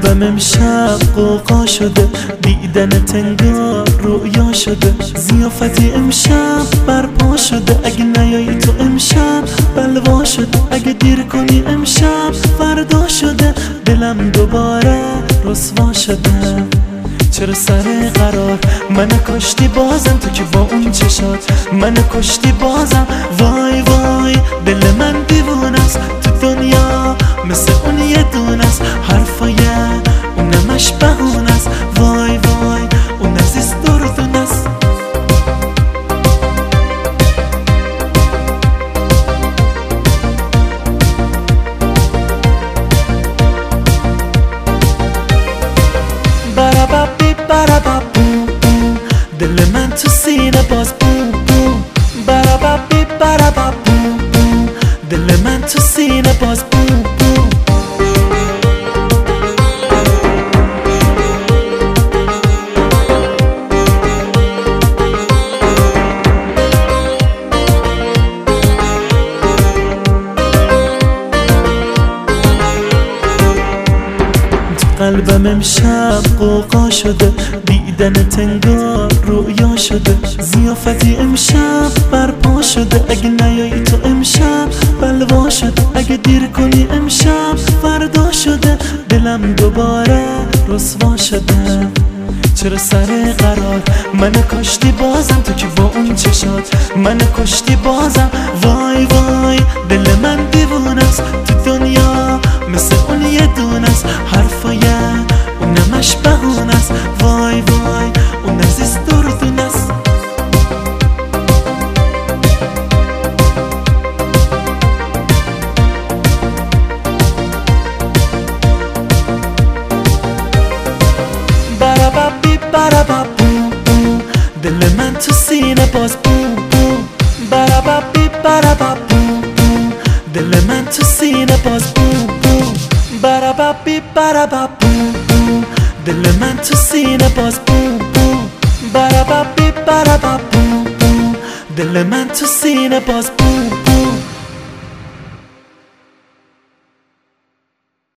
قلبم امشب قوقا شده، دیدنت انگار رویا شده، ضیافتی امشب برپا شده، اگه نیایی تو امشب بلوا شده، اگه دیر کنی امشب فردا شده، دلم دوباره رسوا شده. چرا سر قرار منو کشتی بازم، تو که با اون چشات منو کشتی بازم. وای وای دل من دیوونست، تو دنیا مثل اون یه دونست، حرفای اونمش بهونست. وای وای اون عزیز دردونست. براببی براببو دل من تو سینه باز بوم بوم. براببی براببو دل من تو سینه باز بوم بوم. قلبم امشب قوقا شده، دیدنت انگار رویا شده، ضیافتی امشب برپا شده، اگه نیایی تو امشب بلوا شده، اگه دیر کنی امشب فردا شده، دلم دوباره رسوا شده. چرا سر قرار منو کشتی بازم، تو که با اون چشات منو کشتی بازم. وای وای دل من دیوونست، تو دنیا مثل اون یه دونست، حرفای اونمش بهونست. وای وای اون عزیز دردونست. براببی براببو دل من تو سینه باز بوم بوم. براببی براببو دل من تو سینه باز بوم بوم. براببی براببو دل من تو سینه باز بوم بوم. براببی براببو دل من تو سینه باز بوم.